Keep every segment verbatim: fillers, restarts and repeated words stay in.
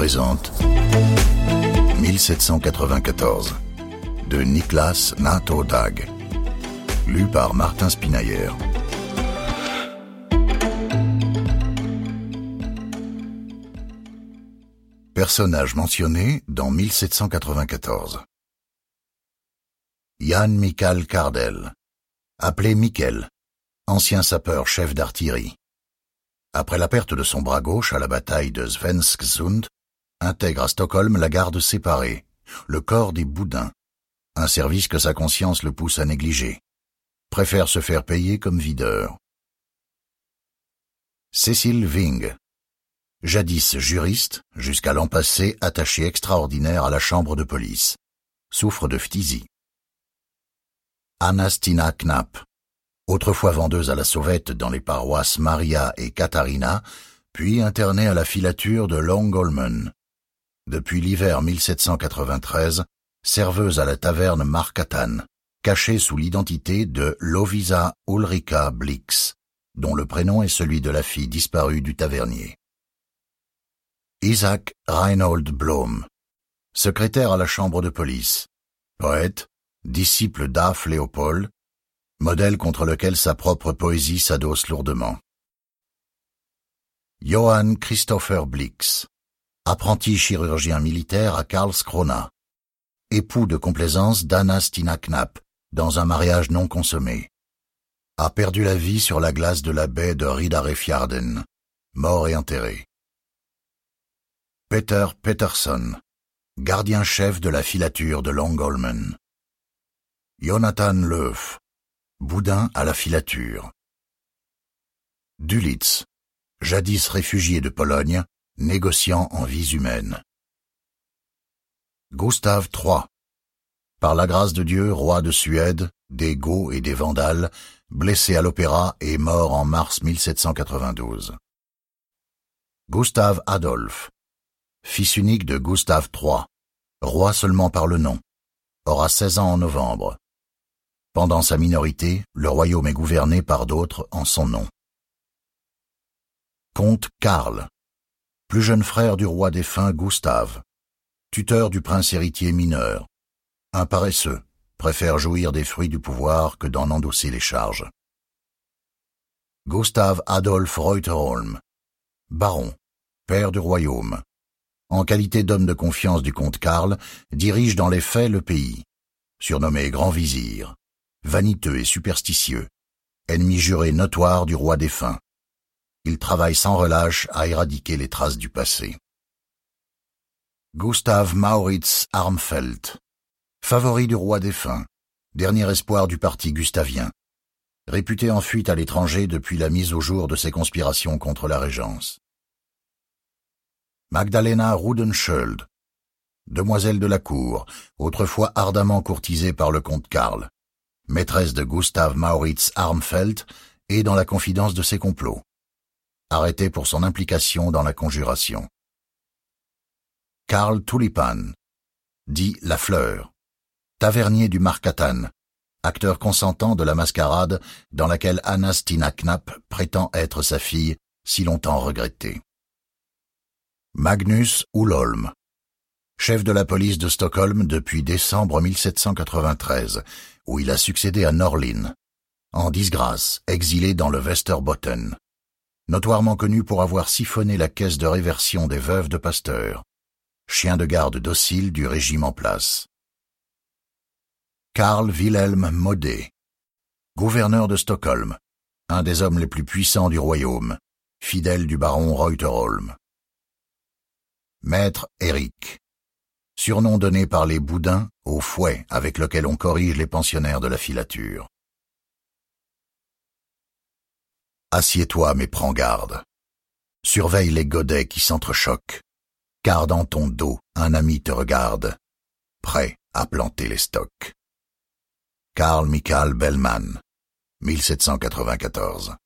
présente mille sept cent quatre-vingt-quatorze de Niklas Nato Dag, lu par Martin Spinailler. Personnage mentionné dans mille sept cent quatre-vingt-quatorze. Jan Michael Kardel, appelé Mikkel, ancien sapeur-chef d'artillerie. Après la perte de son bras gauche à la bataille de Svenskzund, intègre à Stockholm la garde séparée, le corps des boudins, un service que sa conscience le pousse à négliger. Préfère se faire payer comme videur. Cécile Ving, jadis juriste, jusqu'à l'an passé attaché extraordinaire à la chambre de police, souffre de phtisie. Anna Stina Knapp, autrefois vendeuse à la sauvette dans les paroisses Maria et Katharina, puis internée à la filature de Långholmen. Depuis l'hiver mille sept cent quatre-vingt-treize, serveuse à la taverne Markatan, cachée sous l'identité de Lovisa Ulrika Blix, dont le prénom est celui de la fille disparue du tavernier. Isaac Reinhold Blom, secrétaire à la chambre de police, poète, disciple d'Af Léopold, modèle contre lequel sa propre poésie s'adosse lourdement. Johann Christopher Blix, apprenti chirurgien militaire à Karlskrona, époux de complaisance d'Anna Stina Knapp dans un mariage non consommé, a perdu la vie sur la glace de la baie de Riddarefjärden, mort et enterré. Peter Pettersson, gardien-chef de la filature de Långholmen. Jonathan Löf, boudin à la filature. Dulitz, jadis réfugié de Pologne, négociant en vies humaines. Gustave trois, par la grâce de Dieu, roi de Suède, des Goths et des Vandales, blessé à l'opéra et mort en mars mille sept cent quatre-vingt-douze. Gustave Adolphe, fils unique de Gustave trois, roi seulement par le nom, aura seize ans en novembre. Pendant sa minorité, le royaume est gouverné par d'autres en son nom. Comte Karl, plus jeune frère du roi défunt Gustave, tuteur du prince héritier mineur, un paresseux, préfère jouir des fruits du pouvoir que d'en endosser les charges. Gustave Adolf Reuterholm, baron, père du royaume, en qualité d'homme de confiance du comte Karl, dirige dans les faits le pays, surnommé Grand Vizir, vaniteux et superstitieux, ennemi juré notoire du roi défunt. Il travaille sans relâche à éradiquer les traces du passé. Gustav Mauritz Armfelt, favori du roi défunt, dernier espoir du parti gustavien, réputé en fuite à l'étranger depuis la mise au jour de ses conspirations contre la régence. Magdalena Rudensköld, demoiselle de la cour, autrefois ardemment courtisée par le comte Karl, maîtresse de Gustav Mauritz Armfelt et dans la confidence de ses complots, arrêtée pour son implication dans la conjuration. Karl Tulipan, dit La Fleur, tavernier du Markatan, acteur consentant de la mascarade dans laquelle Anna Stina Knapp prétend être sa fille, si longtemps regrettée. Magnus Ullholm, chef de la police de Stockholm depuis décembre mille sept cent quatre-vingt-treize, où il a succédé à Norlin, en disgrâce, exilé dans le Västerbotten, notoirement connu pour avoir siphonné la caisse de réversion des veuves de Pasteur, chien de garde docile du régime en place. Carl Wilhelm Modé, gouverneur de Stockholm, un des hommes les plus puissants du royaume, fidèle du baron Reuterholm. Maître Eric, surnom donné par les boudins au fouet avec lequel on corrige les pensionnaires de la filature. Assieds-toi mais prends garde. Surveille les godets qui s'entrechoquent, car dans ton dos un ami te regarde, prêt à planter les stocks. Carl Michael Bellman, mille sept cent quatre-vingt-quatorze.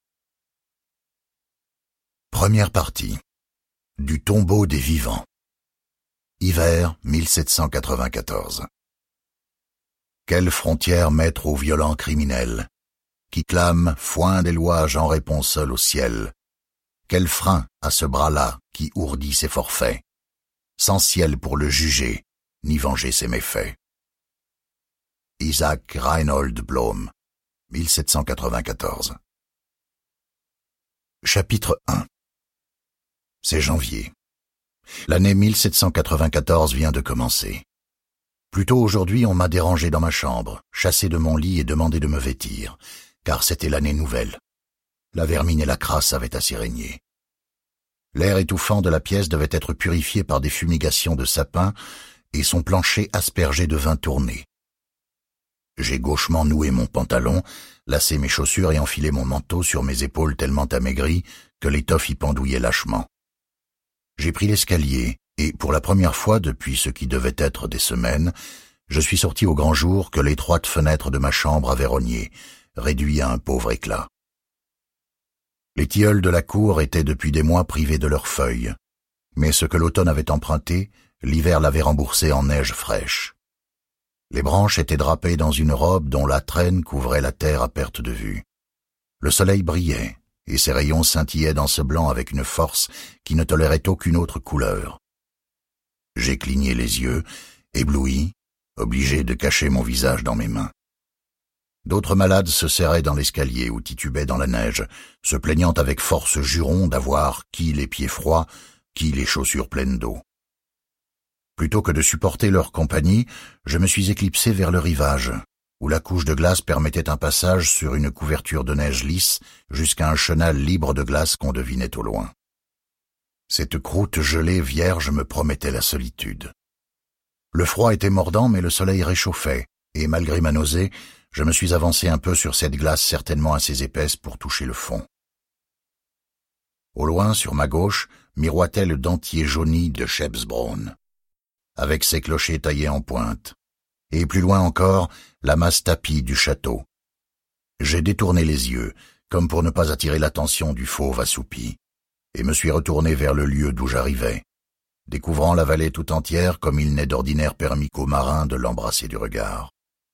Première partie. Du tombeau des vivants. Hiver mille sept cent quatre-vingt-quatorze. Quelle frontière mettre aux violents criminels, qui clament foin des lois, j'en réponds seul au ciel. Quel frein à ce bras-là qui ourdit ses forfaits, sans ciel pour le juger, ni venger ses méfaits. Isaac Reinhold Blohm, mille sept cent quatre-vingt-quatorze. Chapitre un. C'est janvier. L'année mille sept cent quatre-vingt-quatorze vient de commencer. Plus tôt aujourd'hui, on m'a dérangé dans ma chambre, chassé de mon lit et demandé de me vêtir, car c'était l'année nouvelle. La vermine et la crasse avaient assez régné. L'air étouffant de la pièce devait être purifié par des fumigations de sapin et son plancher aspergé de vin tourné. J'ai gauchement noué mon pantalon, lacé mes chaussures et enfilé mon manteau sur mes épaules tellement amaigries que l'étoffe y pendouillait lâchement. J'ai pris l'escalier et, pour la première fois depuis ce qui devait être des semaines, je suis sorti au grand jour que l'étroite fenêtre de ma chambre avait rogné, réduit à un pauvre éclat. Les tilleuls de la cour étaient depuis des mois privés de leurs feuilles, mais ce que l'automne avait emprunté, l'hiver l'avait remboursé en neige fraîche. Les branches étaient drapées dans une robe dont la traîne couvrait la terre à perte de vue. Le soleil brillait, et ses rayons scintillaient dans ce blanc avec une force qui ne tolérait aucune autre couleur. J'ai cligné les yeux, ébloui, obligé de cacher mon visage dans mes mains. D'autres malades se serraient dans l'escalier ou titubaient dans la neige, se plaignant avec force juron d'avoir qui les pieds froids, qui les chaussures pleines d'eau. Plutôt que de supporter leur compagnie, je me suis éclipsé vers le rivage, où la couche de glace permettait un passage sur une couverture de neige lisse jusqu'à un chenal libre de glace qu'on devinait au loin. Cette croûte gelée vierge me promettait la solitude. Le froid était mordant, mais le soleil réchauffait, et malgré ma nausée, je me suis avancé un peu sur cette glace certainement assez épaisse pour toucher le fond. Au loin, sur ma gauche, miroitait le dentier jauni de Schepsbronn, avec ses clochers taillés en pointe, et plus loin encore, la masse tapie du château. J'ai détourné les yeux, comme pour ne pas attirer l'attention du fauve assoupi, et me suis retourné vers le lieu d'où j'arrivais, découvrant la vallée tout entière comme il n'est d'ordinaire permis qu'aux marins de l'embrasser du regard.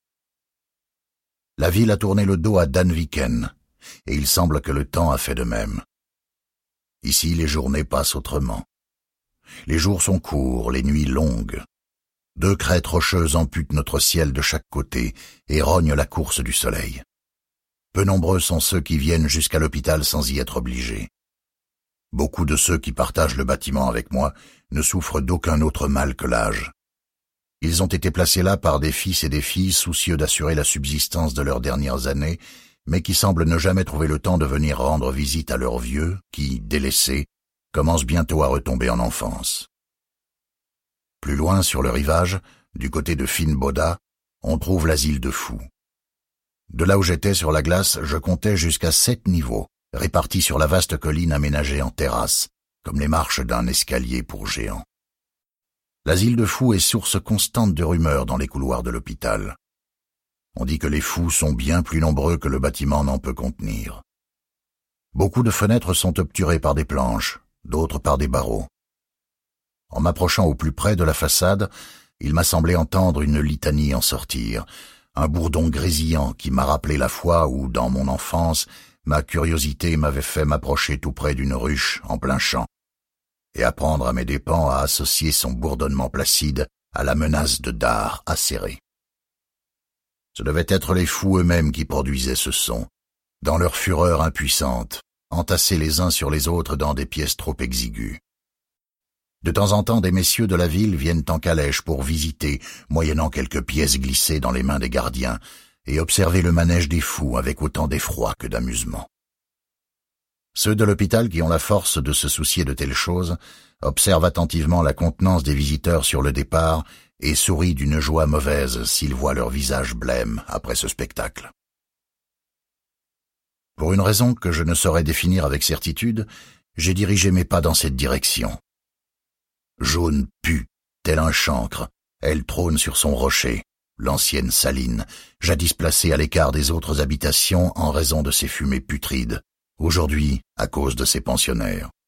La ville a tourné le dos à Danviken, et il semble que le temps a fait de même. Ici, les journées passent autrement. Les jours sont courts, les nuits longues. Deux crêtes rocheuses amputent notre ciel de chaque côté et rognent la course du soleil. Peu nombreux sont ceux qui viennent jusqu'à l'hôpital sans y être obligés. Beaucoup de ceux qui partagent le bâtiment avec moi ne souffrent d'aucun autre mal que l'âge. Ils ont été placés là par des fils et des filles soucieux d'assurer la subsistance de leurs dernières années, mais qui semblent ne jamais trouver le temps de venir rendre visite à leurs vieux, qui, délaissés, commencent bientôt à retomber en enfance. Plus loin, sur le rivage, du côté de Finnboda, on trouve l'asile de fous. De là où j'étais sur la glace, je comptais jusqu'à sept niveaux, répartis sur la vaste colline aménagée en terrasse, comme les marches d'un escalier pour géants. L'asile de fous est source constante de rumeurs dans les couloirs de l'hôpital. On dit que les fous sont bien plus nombreux que le bâtiment n'en peut contenir. Beaucoup de fenêtres sont obturées par des planches, d'autres par des barreaux. En m'approchant au plus près de la façade, il m'a semblé entendre une litanie en sortir, un bourdon grésillant qui m'a rappelé la fois où, dans mon enfance, ma curiosité m'avait fait m'approcher tout près d'une ruche en plein champ, et apprendre à mes dépens à associer son bourdonnement placide à la menace de dards acérés. Ce devaient être les fous eux-mêmes qui produisaient ce son, dans leur fureur impuissante, entassés les uns sur les autres dans des pièces trop exiguës. De temps en temps, des messieurs de la ville viennent en calèche pour visiter, moyennant quelques pièces glissées dans les mains des gardiens, et observer le manège des fous avec autant d'effroi que d'amusement. Ceux de l'hôpital qui ont la force de se soucier de telles choses observent attentivement la contenance des visiteurs sur le départ et sourient d'une joie mauvaise s'ils voient leur visage blême après ce spectacle. Pour une raison que je ne saurais définir avec certitude, j'ai dirigé mes pas dans cette direction. Jaune pue, tel un chancre, elle trône sur son rocher, l'ancienne saline, jadis placée à l'écart des autres habitations en raison de ses fumées putrides, aujourd'hui à cause de ses pensionnaires.